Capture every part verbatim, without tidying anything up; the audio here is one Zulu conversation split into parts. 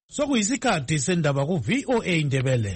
Sokuyisikhathi sendaba ku V O A Indebele.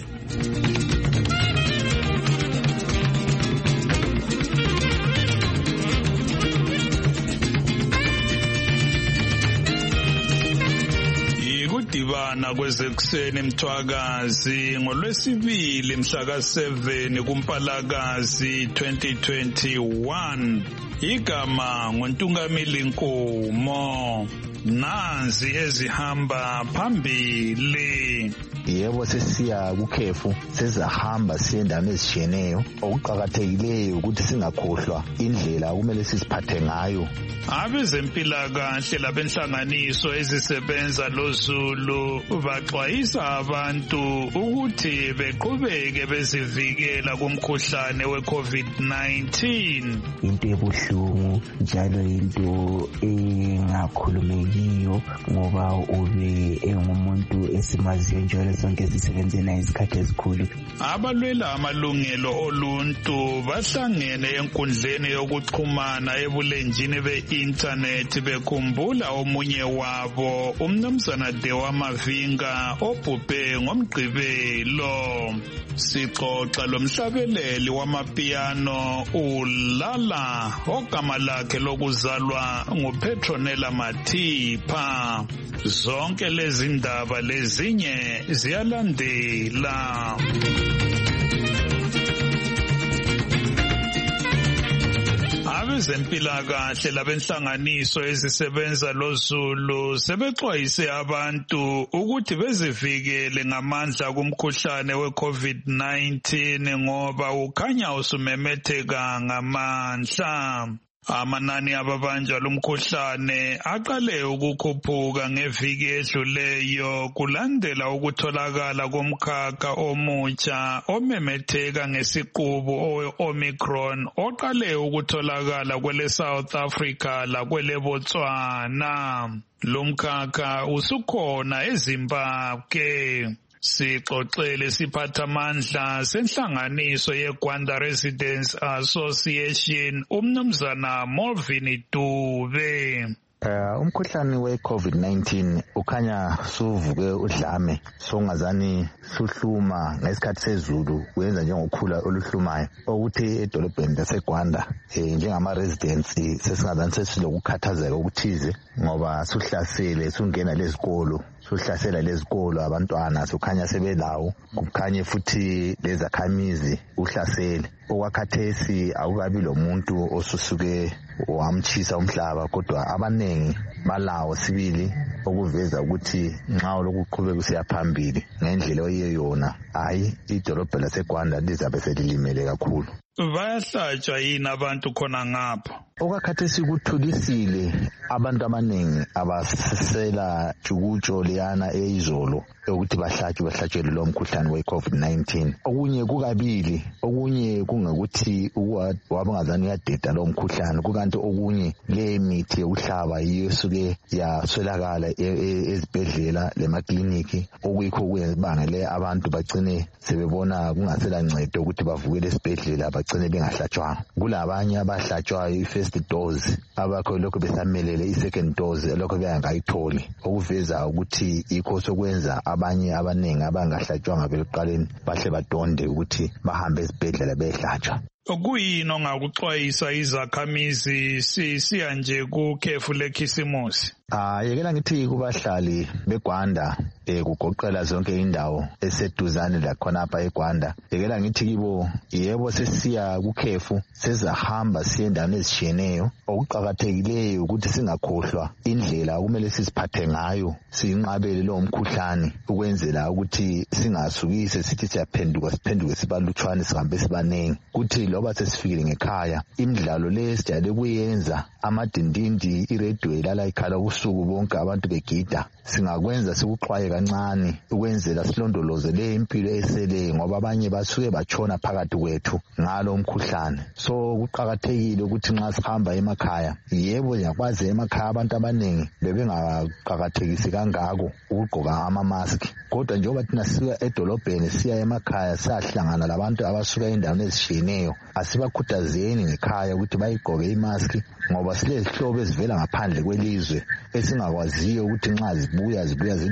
Ikudibana kwezekuseni Mthwakazi ngolwesibili mhla ka seven kuMpalakazi twenty twenty-one. Igama nguNtungamili Nkomo. Nanzi ezihamba phambili. Yebo sesiya kukhefu sezahamba siye endaweni ezishiyeneyo. Okuqhakathekileyo ukuthi singakhohlwa indlela kumele sisiphathe ngayo. Abezempilakahle labenhlanganiso ezisebenza loZulu baxwayisa abantu ukuthi beqhubeke bezivikela kumkhuhlane we-COVID nineteen. Into ebuhlungu njalo into engakhulumekiyo ngoba ube engumuntu esimaziyo njalo sonke sisebenze naye isikhathi esikhulu. Abalwela amalungelo oluntu bahlangene enkundleni yokuxhumana ebulenjini be-internet bekhumbula omunye wabo umnumzana Dewa Mavinga obhubhe ngoMgqibelo. Sixoxa lomhlabeleli wamapiano uLala ogama lakhe lokuzalwa nguPetronella Mathipa. Zonke lezi ndaba lezinye ziyalandela. Abezempilakahle labenhlanganiso ezisebenza loZulu sebexwayise abantu ukuthi bezivikele ngamandla kumkhuhlane we-COVID nineteen ngoba ukhanya usumemetheka ngamandla. Amanani ababanjwa lumkhuhlane aqale ukukhuphuka ngeviki edluleyo kulandela ukutholakala komkhakha omutsha omemetheka ngesiqubu owe-Omicron oqale ukutholakala kwele South Africa lakwele Botswana. Lumkhakha usukhona eZimbabwe. Sixoxele siphathamandla senhlanganiso yeGwanda Residents Association umnumzana Molvin Dube. Uh, umkhuhlane we-COVID nineteen ukhanya suvuke udlame songazani suhluma ngesikhathi sezulu wenza njengokhula oluhlumayo okuthi edolobheni laseGwanda eh, njengama residents sesingazani sesilokukhathazeka okuthize ngoba suhlasele sungena lezikolo suhlasela lezikolo abantwana sukhanya sebelawo kukhanye futhi lezakhamizi uhlasele okwakhathesi akukabi lomuntu osusuke wamchisa umhlaba kodwa abanengi balawo sibili okuveza ukuthi nxa lokuqhubeka kusiya phambili ngendlela oyeyona hayi idolobha laseGwanda lizabe selilimele kakhulu. Bayahlatshwa yini abantu khona ngapha? Okwakhathesi kuthulisile abantu abanengi abasela jukutsho leyana eyizolo ukuthi bahlatshwe bahlatshelwe lo mkhuhlane we-COVID nineteen. Okunye kukabili, okunye kungekuthi wabangazani uyadeda lo mkhuhlane, kukanti okunye le mithi yokuhlaba yiyo esuke yaswelakala ezibhedlela lemakliniki okuyikho kuyibangele abantu bagcine sebebona kungasela ncedo ukuthi bavukele esibhedlela bagcine bengahlatshwanga. Kulabanye abahlatshwayo i-first dose abakho lokho besamelele i-second dose lokho bengayitholi okuveza ukuthi ikho sokwenza abanye abanengi abangahlatshwanga bekuqaleni bahle badonde ukuthi bahambe esibhedlela behlatshwa. Okuyini ongakuxwayisa izakhamizi sisiya nje kukhefu lekhisimusi? Ah, yekela ngithi kubahlali beGwanda eh kugoqela zonke indawo eseduzane la khona apha eGwanda. Yekela ngithi kibo yebo sesiya kukhefu sezahamba siye endaweni ezishiyeneyo. Okuqhakathekileyo ukuthi singakhohlwa indlela kumele sisiphathe ngayo sinqabele lo mkhuhlane ukwenzela ukuthi singasukise sithi siyaphenduka siphenduke sibalutshwane sihambe sibanengi. Kuthi loba sesifikile ngekhaya imidlalo le sijayele kuyenza amadindindi iradio ilala ikhala usuku bonke abantu begida singakwenza sikuxwaye kancane ukwenzela silondoloze le impilo esele ngoba abanye basuke batshona phakathi kwethu ngalo umkhuhlane. So kuqhakathekile ukuthi nxa sihamba emakhaya yebo yakwazi emakhaya abantu abanengi bebengaqhakathekisi kangako ukugqoka ama mask kodwa njengoba thina siya edolobheni siya emakhaya sahlangana labantu abasuka endaweni ezishiyeneyo asibakhuthazeni ngekhaya ukuthi bayigqoke imask ngoba silezihlobo ezivela ngaphandle kwelizwe esingakwaziyo ukuthi nxa zibuya zibuya zilomkhuhlane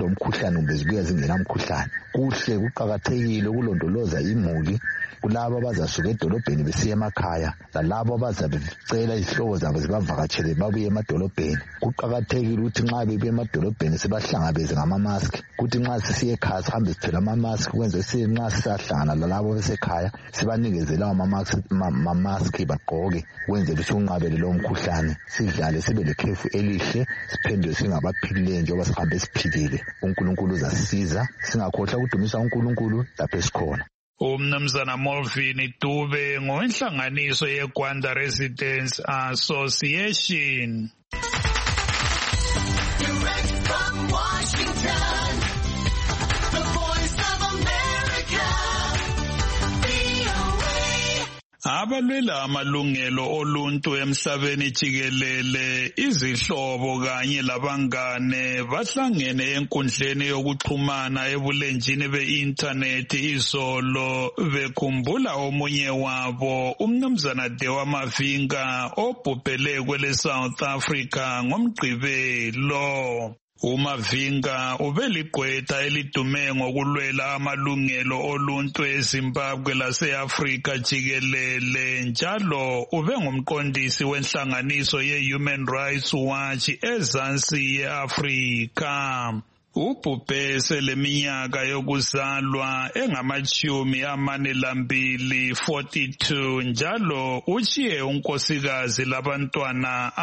umkhuhlane kumbe zibuya zingenamkhuhlane. Kuhle kuqakathekile ukulondoloza imuli kulabo abazasuka edolobheni besiya emakhaya lalabo abazabecela izihlobo zabo zibavakatshele babuye emadolobheni. Kuqakathekile ukuthi nxa bebuye emadolobheni sibahlangabeze ngama-mask, kuthi nxa sisiye ekhaya sihambe sithwele ama-mask ukwenze siye nxa sisahlangana lalabo besekhaya sibanikeze lawo ma-mask bagqoke ukwenzela ukuthi unqabele lowo mkhuhlane. Sidlale sibe lekhefu elihle, siphenduke singabaphilileyo njengoba sihambe siphilile. uNkulunkulu uzasisiza, singakhohlwa ukudumisa uNkulunkulu lapho esikhona. Umnumzana Molvin Dube ngowenhlanganiso yeGwanda Residents Association. Direct from Washington, the Voice of America, V O A. Abalwela amalungelo oluntu emhlabeni jikelele, izihlobo kanye labangane bahlangene enkundleni yokuxhumana ebulenjini be-internet izolo bekhumbula omunye wabo, umnumzana Dewa Mavinga obhubhele kwele South Africa ngoMgqibelo. uMavinga ubeligqwetha elidume ngokulwela amalungelo oluntu eZimbabwe lase-Afrika jikelele, njalo ube ngumqondisi wenhlanganiso ye-Human Rights Watch ezansi ye-Afrika. Ubhubhe seleminyaka yokuzalwa engamachumi amane lambili forty-two, njalo uchiye unkosikazi labantwana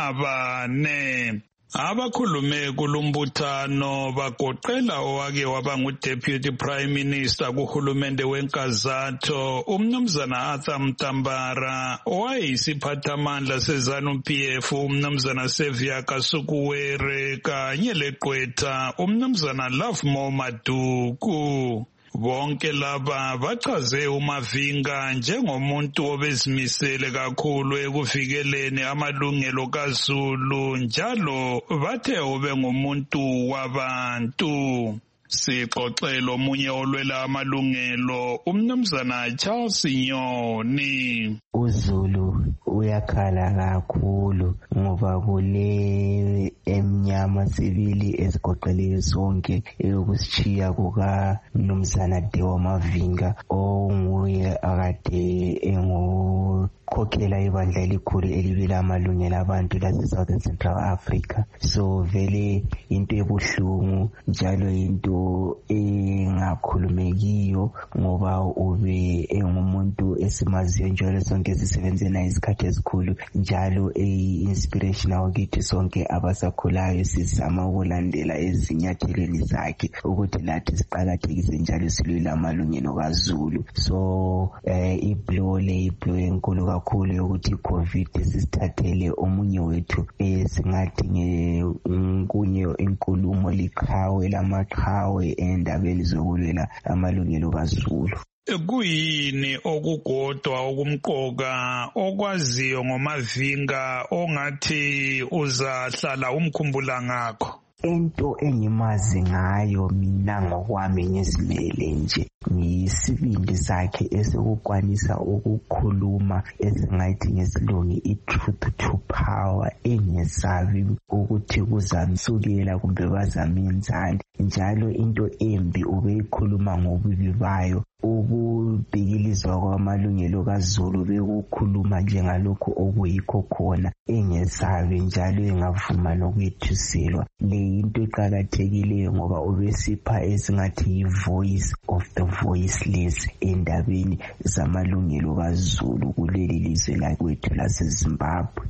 abane. Abakhulume kulumbuthano bagoqela owake waba ngu-Deputy Prime Minister kuhulumende wenkazatho umnumzana Arthur Mtambara, owayisiphathamandla seZANU-P F umnumzana Sevia Kasukuwere kanye legqwetha umnumzana Lovemore Maduku. Bonke laba bachaze uMavinga njengomuntu obezimisele kakhulu ekuvikeleni amalungelo kaZulu, njalo bathe ube ngumuntu wabantu. Sixoxela omunye olwela amalungelo umnumzana Charles Nyoni. uZulu uyakhala kakhulu ngoba kule emnyama sibili esigoqeleyo sonke eyokushiya kuka mnumzana Dewa Mavinga onguye akade engu khokhela ibandla elikhulu elibila amalungelo abantu lase South Central Africa. So vele into ebuhlungu njalo into engakhulumekiyo ngoba ube engumuntu esimaziyo njalo sonke sisebenze naye isikhathi esikhulu, njalo e-inspirational kithi sonke abasakhulayo sizama ukulandela ezinyathelweni zakhe ukuthi lathi siqakathekise njalo silwela amalungelo kaZulu. So eh, iblow le iblow enkulu kakhulu yokuthi COVID sisithathele omunye wethu esingathi ngekunye inkulumo liqhawe lamaqhawe endabeni zokulwela amalungelo kaZulu. Kuyini okugodwa okumqoka okwaziyo ngoMavinga ongathi uzahlala umkhumbula ngakho? Into engimazi ngayo mina ngokwami ngizimele nje ngiyisibindi sakhe esokukwanisa ukukhuluma esingathi ngesilungu i-truth to power, engesabi ukuthi kuzamsukela kumbe bazamenzani, njalo into embi ubeyikhuluma ngobubi bayo. Ukubhikilizwa kwamalungelo kaZulu bekukhuluma njengalokho okuyikho khona, engesabi njalo engavuma nokwethuselwa. Le into eqakathekileyo ngoba ubesipha esingathi yi-voice of the voiceless endabeni zamalungelo kaZulu kuleli lizwe lakwethu laseZimbabwe.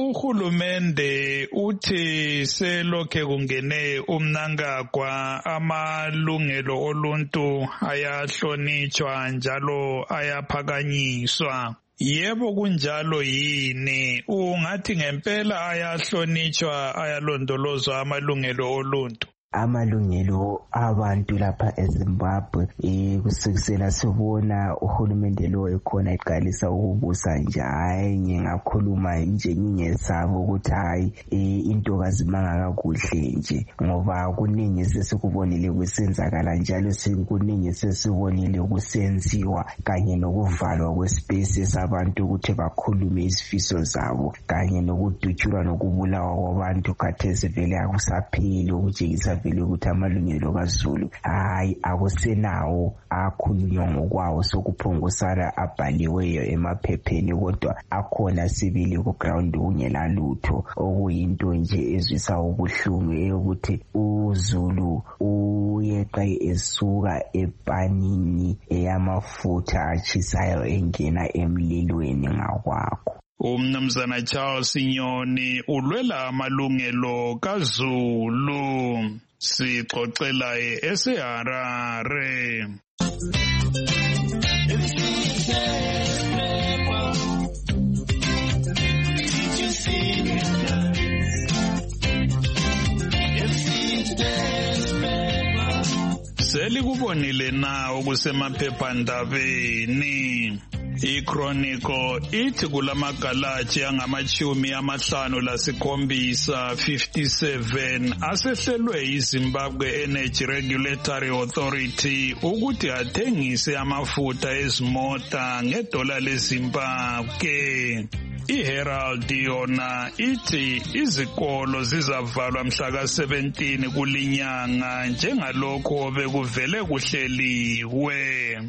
Uhulumende uthi selokhe kungene umnankagwa amalungelo oluntu ayahlonitshwa njalo ayaphakanyiswa. Yebo kunjalo yini? Ungathi ngempela ayahlonitshwa ayalondolozwa amalungelo oluntu? Amalungelo abantu lapha eZimbabwe eh kusukisela sibona uhulumende lo ekhona eqalisa ukubusa nje, hayi ngingakhuluma nje ngingesaba ukuthi hayi into kazimanga kakuhle nje, ngoba kuningi sesikubonile kusenzakala njalo sekuningi sesibonile kusenziwa kanye nokuvalwa kwespace sabantu ukuthi bakhulume izifiso zabo kanye nokudutshulwa nokubulawa kwabantu khathesi vele akusapheli ukutshengisa vele ukuthi amalungelo kaZulu hayi akusenawo akhulunywa ngokwawo sokuphongusana abhaliweyo emaphepheni kodwa akhona sibili ku ground kungela lutho okuyinto nje ezwisa ubuhlungu eyokuthi uZulu uyeqa esuka epanini eyamafutha achisayo engena emlilweni ngakwakho. Umnumzana Charles Nyoni ulwela amalungelo kaZulu. Sixoxela eSeharare. Selikubonile na okusemaphephandabeni. I-Chronicle ithi kulamagalaji angamachumi amahlanu lasikhombisa fifty-seven asehlelwe iZimbabwe Energy Regulatory Authority ukuthi athengise amafutha ezimota ngedola leZimbabwe. I-Herald yona ithi izikolo zizavalwa mhla ka seventeen kulinyanga njengalokho bekuvele kuhleliwe.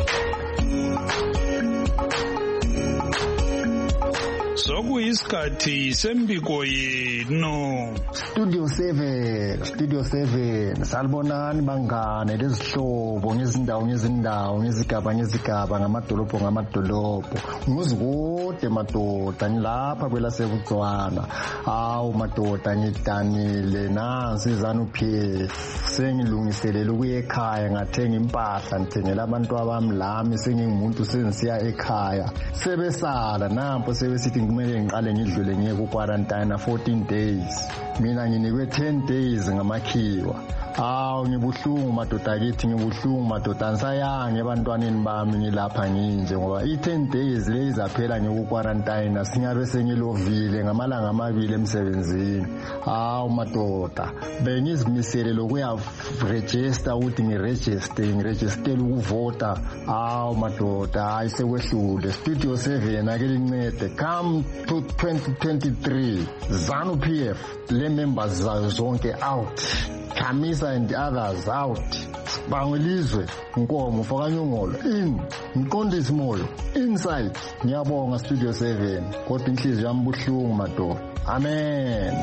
Sokuyisikhathi sembiko yenu. Studio seven, Studio seven. Salibonani bangane lezihlobo ngezindawo ngezindawo ngezigaba ngezigaba ngamadolobho ngamadolobho. Ngizikude madoda ngilapha kwelasebudzwana. Awu madoda ngidanile nansi izanu P F. Sengilungiselela ukuya ekhaya ngathenga impahla ngithengela abantu abami lami sengingumuntu sengisiya ekhaya. Sebesala nampo sebesithi kumele ngiqale ngidlule ngiye ku quarantine fourteen days. Mina nginikwe ten days ngamakhiwa. Awu ngibuhlungu madoda kithi ngibuhlungu madoda ngisayange ebantwaneni bami ngilapha nginje ngoba i ten days leyizaphela ngiku quarantine singabe sengilovile ngamalanga amabili emsebenzini. Awu madoda bengizimisele lokuya register ukuthi ngiregister ngiregister ukuvota. Awu madoda hayi sekwehlule. Studio seven ake lincede come to twenty twenty-three ZANU P F le members zayo zonke out. Kamisa and the others out. Bangilizwe Nkomo Fakanyongolo in Mqondisi Moyo inside. Ngiyabonga Studio seven kodwa inhliziyo yami buhlungu madoda. Amen.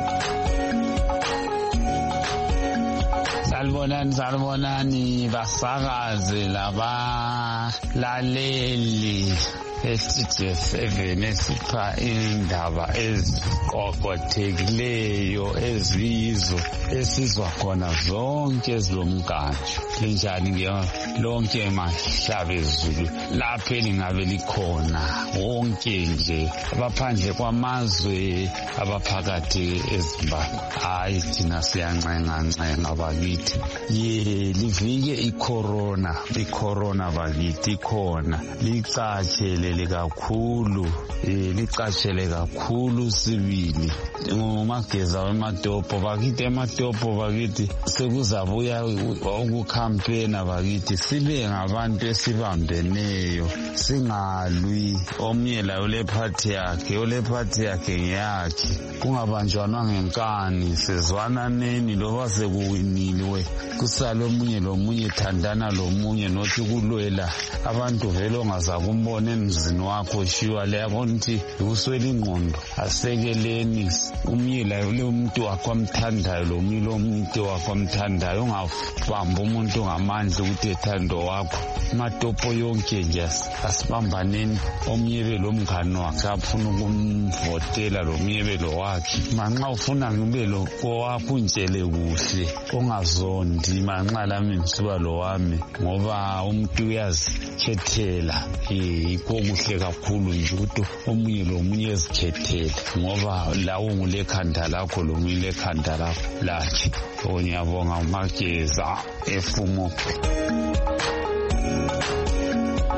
Salibonani salibonani basakazi laba laleli Studio seven esipha indaba eziqoqothekileyo eziyizo esizwa khona zonke ezilomkanje. Linjani nge lonke mahlaba ezulu lapho elingabe likhona wonke nje abaphandle kwamazwe abaphakathi eZimbabwe. Hayi thina siyancenga ncenga bakithi ye livike icorona icorona bakithi khona licatshele kakhulu eh licatshele kakhulu sibili ngomageza wematopo bakithi ematopo bakithi sekuzabuya ukucampaigna bakithi sibe ngabantu esibambeneyo singalwi omnye la ole party yakhe ole party yakhe ngiyakhe kungabanjwanwa ngenkani sezwana neni loba sekuwiniliwe kusala omunye lomunye thandana lomunye nothi kulwela abantu vele ongazakumbona emzini wakho shiwa le yabona ukuthi uswela ingqondo asekeleni umyela lo umuntu wakho amthandayo lo milo umuntu wakho amthandayo ungabamba umuntu ngamandla ukuthi ethando wakho matopo yonke nje asibambaneni omnyebe lo mngane wakhe afuna ukumvotela lo myebe lo wakhe manxa ufuna ngibe lo wakho unjele kuhle ongazondi manxa lami ngisuba lo wami ngoba umuntu uyazikhethela yikho kuhle kakhulu nje ukuthi omunye lo munye ezikhethela ngoba lawo ngulekhanda lakho lo munye lekhanda lakho lakhe. Onyabonga uMageza efumo.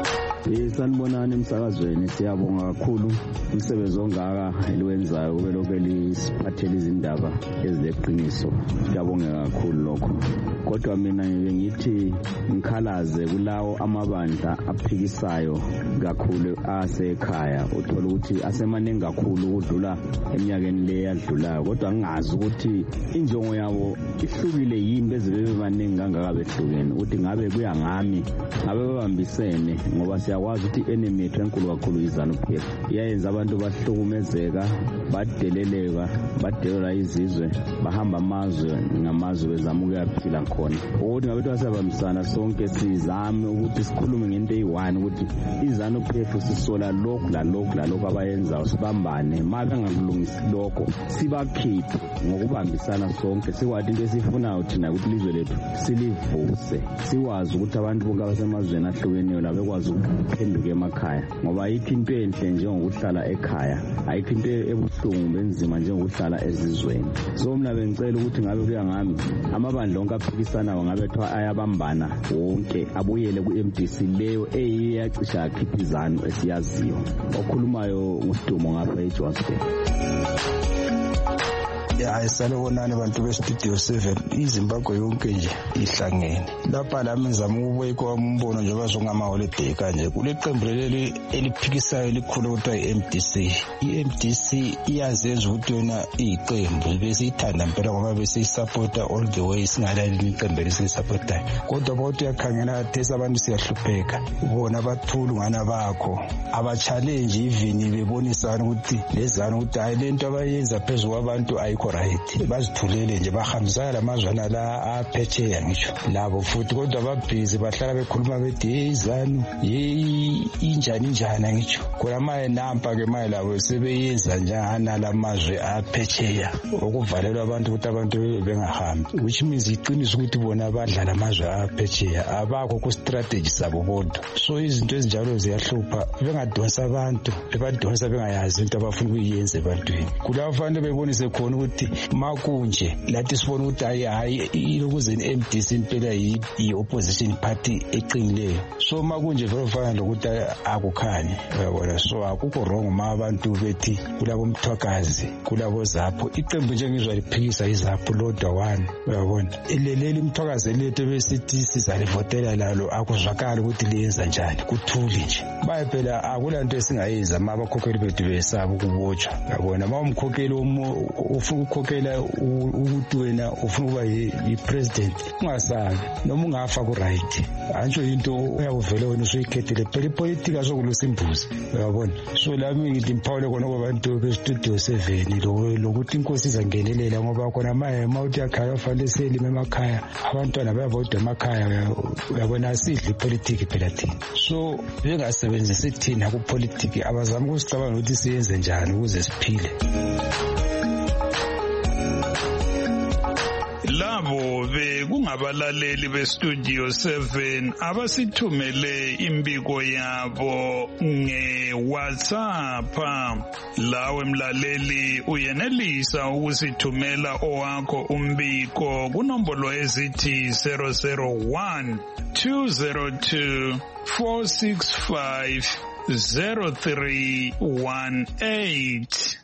Eh sanibonani emsakazweni, siyabonga kakhulu umsebenzi ongaka eliwenzayo kube lokho elisiphathela izindaba ezileqiniso. Siyabonga kakhulu lokho. Kodwa mina ngithi ngikhalaze kulawo amabandla aphikisayo kakhulu asekhaya. Uthola ukuthi asemaningi kakhulu ukudlula eminyakeni le yadlulayo. Kodwa ngingazi ukuthi injongo yabo ihlukile yini beze bebe baningi kangaka behlukene. Uthi ngabe kuya ngami ngabe babambisene ngoba siyakwazi ukuthi enemy yethu enkulu kakhulu izanu P F iyayenza abantu bahlukumezeka, badeleleka, badelela izizwe, bahamba amazwe ngamazwe bezama ukuyaphila khona. Ukuthi ngabe twasabambisana sonke sizame ukuthi sikhulume ngento eyi-one ukuthi izanu P F sisola lokhu la lokhu la lokhu abayenzayo, sibambane. Ma bengakulungisi lokho sibakhiphe ngokubambisana sonke, sikwazi into esifunayo thina ukuthi ilizwe lethu silivuse, sikwazi ukuthi abantu bonke abasemazweni ahlukeneyo la bekwazi ukuphenduka emakhaya. Ngoba ayikho into enhle njengokuhlala ekhaya, ayikho into ebuhlungu benzima njengokuhlala ezizweni. So mina bengicela ukuthi ngabe kuya ngami amabandla onke aphikisanayo ngabe kuthiwa ayabambana wonke abuyele ku-M D C leyo eyiyacisha yakhipha izanu esiyaziyo. Okhulumayo nguSidumo ngapha eJohannesburg. Ya salibonani bantu bestudio seven, iZimbabwe yonke nje ihlangene lapha la menzama ukubuye kwambono nje bazongama holiday kanje kule qembu leli eliphikisayo likhulu kuthiwa i-M D C. i-M D C iyazenza ukuthi yona iqembu bese ithanda impela ngoba bese isupporta all the way, singalali iqembu lesisupportayo. Kodwa bathi yakhangela thesa abantu siyahlupheka, ubona abathulu ngana bakho aba-challenge even bebonisana ukuthi lezana ukuthi hayi lento abayenza phezulu kwabantu ayikho right, bazithulele nje bahambisana lamazwana la aphetsheya ngisho labo futhi. Kodwa babhizi bahlala bekhuluma bethi hey izanu hey injani njani ngisho khona maye nampa ke maye labo sebeyenza njana lamazwe aphetsheya okuvalelwa abantu ukuthi abantu bengahambi, which means iqiniso ukuthi bona badlala amazwe aphetsheya abakho ku strategy sabo bodwa. So izinto ezinjalo ziyahlupha, bengadonsa abantu bebadonsa bengayazi into abafuna ukuyenza ebantwini. Kulabo fanele bebonise khona ukuthi makunje lathi sifona ukuthi hayi hayi ilokuze i-M D C impela yi-opposition party eqinileyo. So makunje vele fana lokuthi akukhanye, uyabona. So akukho wrong ma abantu bethi kulabo mthwakazi kulabo zapho iqembu njengizwa liphikisa izapho lodwa one, uyabona. Ileleli mthwakazi lethu besithi sizalivotela lalo akuzwakala ukuthi liyenza njani, kuthuli nje. Baye phela akulanto esingayenza ma abakhokheli bethu besaba ukubotshwa, uyabona. Ma umkhokheli ufuna ukukhokhela ukuthi wena ufuna ukuba yi-president ungasabi noma ungafa ku-right, antsho into uyakuvele wena usuyikhethele phela ipolitiki azokulusa imbuzi, uyabona. So lami ngithi mphawule khona kwabantu bestudio seven lokuthi inkosi izangenelela ngoba khona maye ma uthi yakhaya fanele selime emakhaya, abantwana bayavota emakhaya, uyabona. Asidli ipolitiki phela thina, so bengasebenzisi thina kupolitiki, abazama ukusicabanga ukuthi siyenze njani ukuze siphile. Labo bekungabalaleli bestudio seven abasithumele imbiko yabo nge-WhatsApp. Lawe mlaleli uyenelisa ukusithumela owakho umbiko kunombolo ezithi zero zero one two zero two four six five zero three one eight.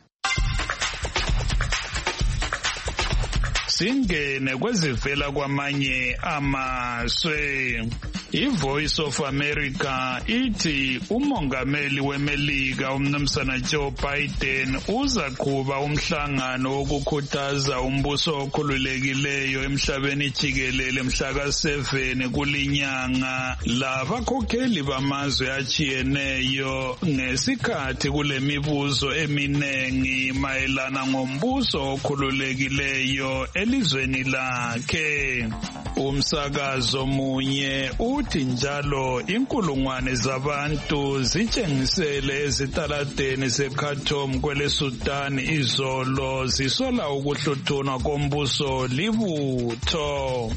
Singene kwezivela kwamanye amazwe. I-Voice of America ithi umongameli weMelika umnumzana Joe Biden uzaqhuba umhlangano wokukhuthaza umbuso okhululekileyo emhlabeni jikelele mhla ka seven kulinyanga. Labakhokheli bamazwe achiyeneyo ngesikhathi kule mibuzo eminengi mayelana ngombuso okhululekileyo elizweni lakhe. Umsakazo munye uthi njalo inkulungwane zabantu zitshengisele ezitaladeni zeKhartoum kwele Sudan izolo zisola ukuhluthunwa kombuso libutho.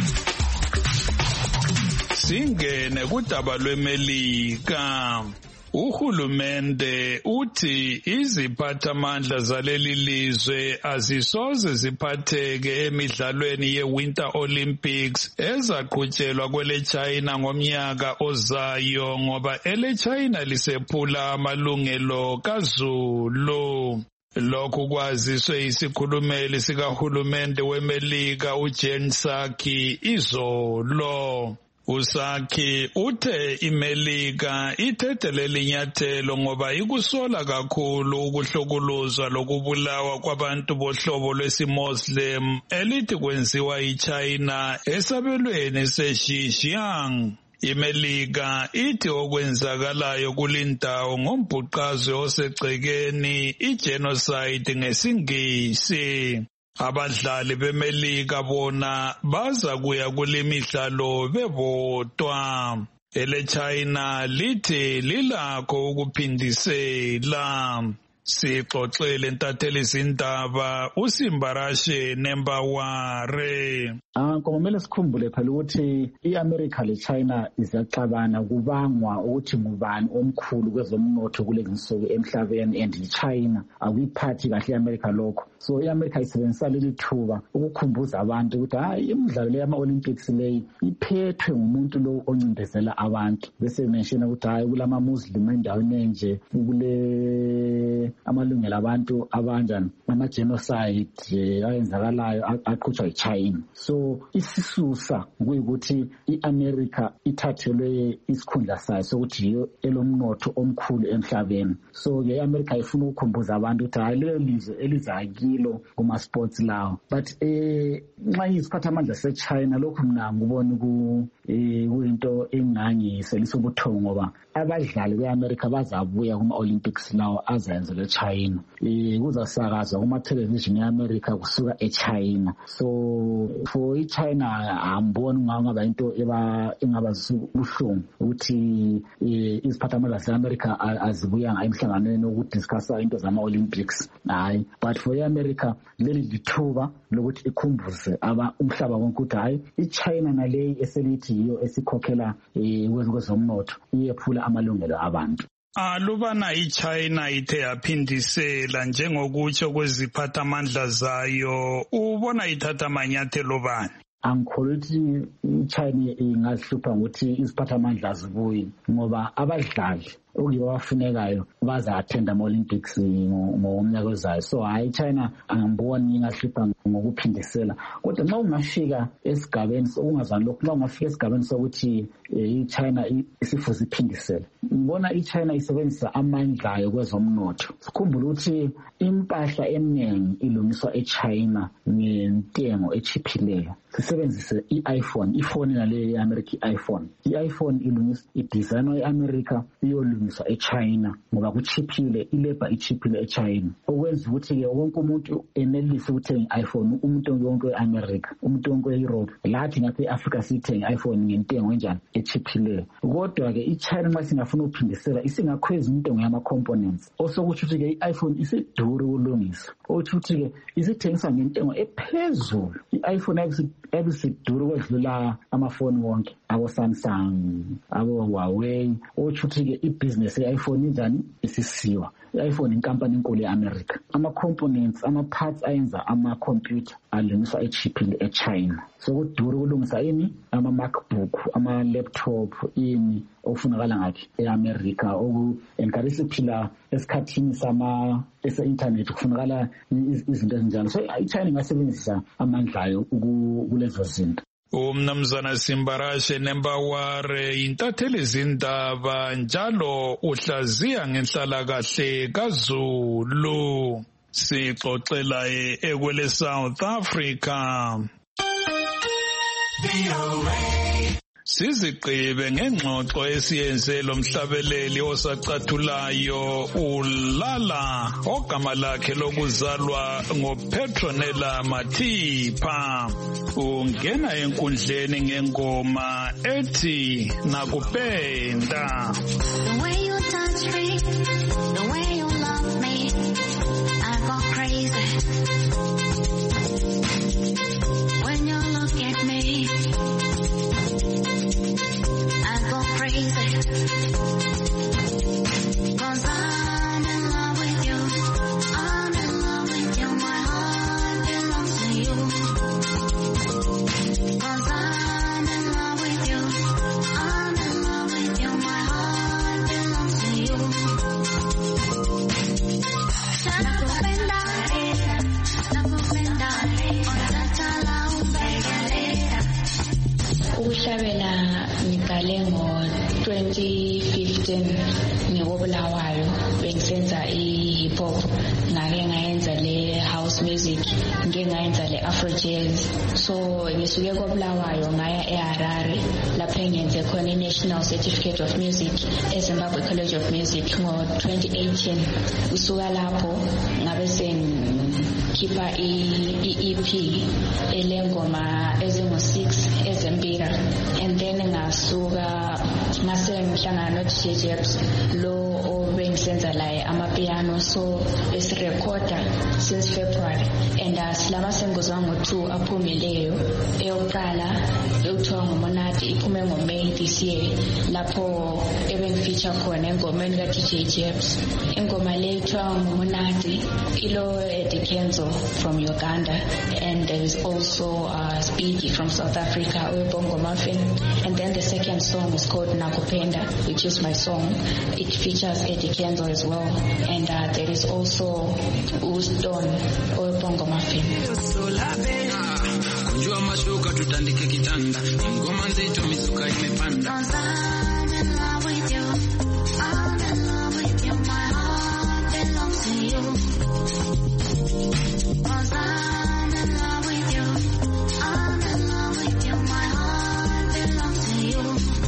Singene kudaba lweMelika. Uhulumende uthi iziphathamandla zaleli lizwe azisoze ziphatheke emidlalweni ye-Winter Olympics ezaqhutshelwa kwele China ngomnyaka ozayo ngoba ele China lisephula amalungelo kaZulu. Lokhu kwaziswe isikhulumeli sikahulumende weMelika uJen Psaki izolo. Usaki uthe iMelika ithethe linyathelo ngoba ikusola kakhulu ukuhlukuluzwa lokubulawa kwabantu bohlobo lwesiMuslim elithi kwenziwa iChina esabelweni seXinjiang. iMelika ithi okwenzakalayo kulindawo ngombhuqazwe osegcekeni igenocide ngesingisi. Abadlali beMelika bona baza kuya kule midlalo bebodwa. Ele China lithi lilakho ukuphindisela. Sixoxele ntatheli izindaba uSimbarashe Nembaware. Ah kumele sikhumbule phela ukuthi iAmerica leChina izaxabana kubangwa ukuthi ngubani omkhulu kwezomnotho kulezi nsuku emhlabeni and iChina akuyiphathi kahle iAmerica lokho. So iAmerica isebenzisa leli thuba ukukhumbuza abantu ukuthi hayi imidlalo yama-Olympics leyi iphethwe ngumuntu lo oncindezela abantu. Bese mention ukuthi hayi kulama Muslim endaweni enje kule amalungelo abantu abanjani ama genocide ayenzakalayo aqhutshwa iChina. So isisusa kuyikuthi iAmerica ithathelwe isikhundla sayo sokuthi yiyo elomnotho omkhulu emhlabeni. So ke iAmerica ifuna ukukhumbuza abantu ukuthi hayi lelo lizwe elizakilo kuma sports lawo. But eh nxa isiphathamandla seChina lokhu mina ngibona ku kuyinto engangiselisa ubuthongo ngoba abadlali beAmerica bazabuya kuma Olympics lawo azenzelwe eChina. Eh kuzasakazwa kuma television eAmerica kusuka eChina. So for iChina amboni ngaba into eba engaba ubuhlungu ukuthi iziphathamandla zeAmerica azibuya emhlanganweni ukudiscussa into zama Olympics. Hayi, but for iAmerica leli lithuba lokuthi ikhumbuze aba umhlaba wonke ukuthi hayi iChina naleyi eselithi yiyo esikhokhela kwezomnotho iyephula amalungelo abantu. Alubana iChina ithe yaphindisela njengokutsho kweziphathamandla zayo ubona ithatha amanyathelo bani? Angikholwa ukuthi iChina ingazihlupha ngokuthi iziphathamandla azibuyi ngoba abadlali okuyibo abafunekayo baza attend ama-Olympics ngomnyaka ozayo. So hayi iChina angiboni ingahlupha ngokuphindisela. Kodwa nxa ungafika esigabeni ungazani lokhu nxa ungafika esigabeni sokuthi iChina isifuze iphindisela. Ngibona iChina isebenzisa amandla ayo kwezomnotho. Sikhumbule ukuthi impahla eminingi ilungiswa eChina ngentengo echiphileyo. Sisebenzise i-iPhone, ifoni nale ye-America i-iPhone. I-iPhone ilungiswa idesignwa e-America iyolungiswa eChina ngoba kuchiphile ilabor ichiphile eChina. Okwenza ukuthi ke wonke umuntu enelise ukuthenga i-iPhone, umuntu wonke weAmerica, umuntu wonke weEurope, lathi ngapha eAfrica sithenga i-iPhone ngentengo enjani echiphileyo. Kodwa ke iChina nxa singafuna ukuphindisela isingakhweza intengo yama components. Osokuthi ke i-iPhone isiduru ukulungisa. Othi ke isithengisa ngentengo ephezulu. I-iPhone ebisiduru kwedlula amafoni wonke abo Samsung, abo Huawei. Othi ke ibusiness ye-iPhone injani isisiwa. I-iPhone inkampani enkulu eAmerica. Ama components, ama parts ayenza ama computer alungiswa echiphile eChina. So kuduru ukulungisa ini ama MacBook, ama laptop ini ofunakala ngathi eAmerica oku enkarisi phila esikhathini sama ese internet kufunakala izinto ezinjalo. So iChina ingasebenzisa amandla ayo kulezo zinto. Umnumzana Simbarashe Nembaware intatheli izindaba njalo uhlaziya ngenhlalakahle kaZulu. Sixoxela ekwele South Africa. Siziqibe ngengxoxo esiyenze lo mhlabeleli osacathulayo uLala ogama lakhe lokuzalwa ngoPetronella Mathipha. Ungena enkundleni ngengoma ethi nakupenda. The way you touch me, the way you love me, I go crazy. When you look at me, I go crazy. Ukuhlabela ngiqale ngo-twenty fifteen ngikobulawayo bengisenza i-hip hop ngake ngayenza le house music ngike ngayenza le afro jazz so ngisuke kobulawayo ngaya eHarare lapho engenze khona i-National Certificate of Music eZimbabwe College of Music ngo-twenty eighteen usuka lapho ngabe sengikhipha i-E P elengoma ezingu-six ezempira and then ngasuka ngase ngihlangana no-D J Jebs lo obengisenza la amapiano so esirecorda since February and silama sengozwa ngo-two aphumileyo eyokuqala ekuthiwa ngumonati iphume ngo-May this year lapho ebengifeature khona engomeni ka-D J Jebs ingoma le ethiwa ngumonati ilo Eddie Kenzo from Uganda and there is also uh, Speedy from South Africa Bongo Muffin and then the second song is called Nakupenda which is my song. It features Eddie Kenzo as well and uh, there is also Uston or Bongo Muffin. Kunjua mashuka tutandike kitanda ngoma nzito misuka imepanda. I'm in love with you, I'm in love with you, my heart belongs to you. Cause I'm in love with you, I'm in love with you, my heart belongs to you.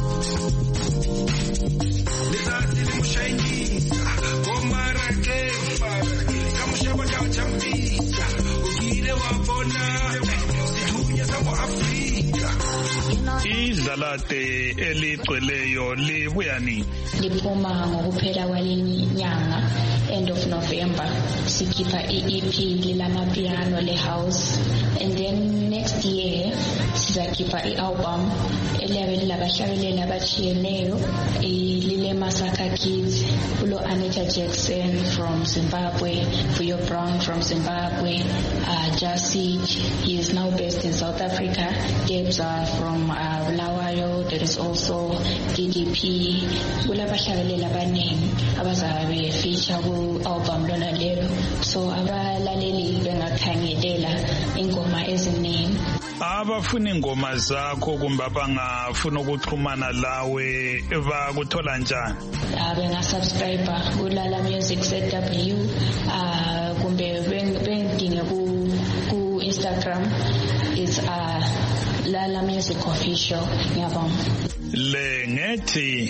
Nizati mushaingiza komara kefa kamushaba chambisa ugire wabona situnya sabo Afrika. Idlalate eligcweleyo libuyani liphuma ngokuphela kwalenyanga end of November sikhipha i-E P lilamapiano le house and then next year sizakhipha i-album eliyabe lilabahlabeleli abatshiyeneyo lile Masaka Kids ulo Anita Jackson from Zimbabwe, Vuyo Brown from Zimbabwe, uh, Jasik, he is now based in South Africa, Debs are from uh, Bulawayo, there is also D D P kulabahlabeleli abaningi abazabe feature ku-album lona lelo so abalaleli bengakhangelela ingoma eziningi. Abafuna ingoma zakho kumbe abangafuna ukuxhumana lawe bakuthola njani? Bengasubscribe kuLala Music Z W uh, kumbe bengidinge ku Instagram is uh, Lala Music Official. Ngiyabonga. Le ngethi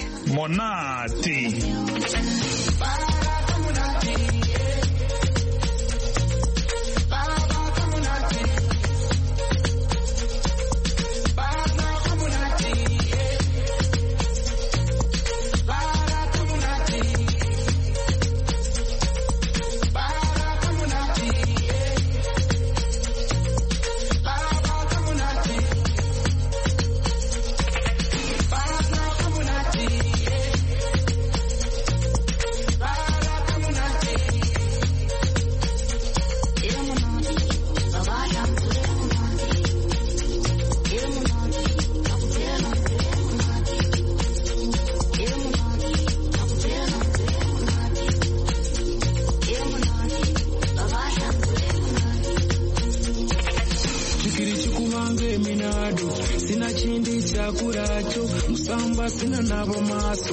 Monati. Sina chindi chakuracho musamba sina nabo maso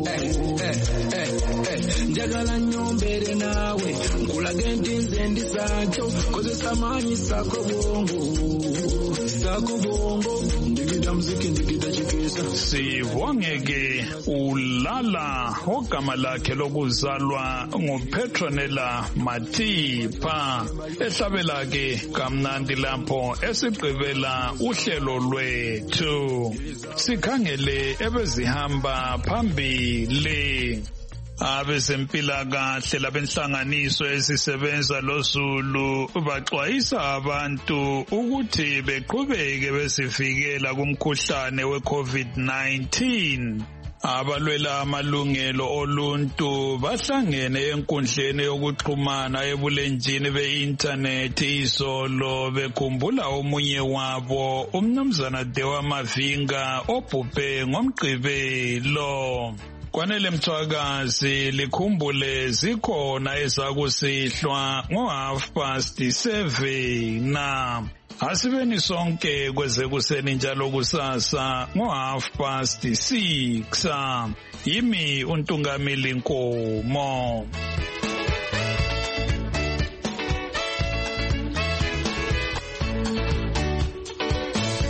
njagala nyombere nawe nkulage ntinze ndi sacho kozesa maanyi sako bongo sako bongo ndigida muziki ndigida chikisa. Sibongeke uLala ogama lakhe lokuzalwa nguPetronella Mathipa ehlabela ke kamnandi lapho esigqibela uhlelo lwethu sikhangele ebezihamba phambili. Abezempilakahle labenhlanganiso ezisebenza loSulu baxwayisa abantu ukuthi beqhubeke besivikela kumkhuhlane we-COVID nineteen. Abalwela amalungelo oluntu bahlangene enkundleni yokuxhumana ebulenjini be-internet izolo bekhumbula omunye wabo umnumzana Dewa Mavinga obhubhe ngoMgqibelo. Kwanele Mthwakazi likhumbule zikhona ezakusihlwa ngo half past seven na Asibeni sonke kweze kuseni njalo kusasa ngo half past six. Yimi uNtungamili Nkomo.